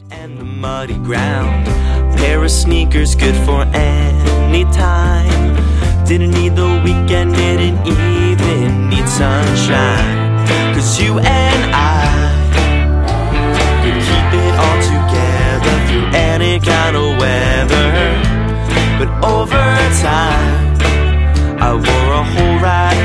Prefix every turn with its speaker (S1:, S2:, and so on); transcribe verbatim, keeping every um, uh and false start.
S1: And the muddy ground, pair of sneakers good for any time. Didn't need the weekend, didn't even need sunshine. Cause you and I could keep it all together through any kind of weather. But over time, I wore a hole right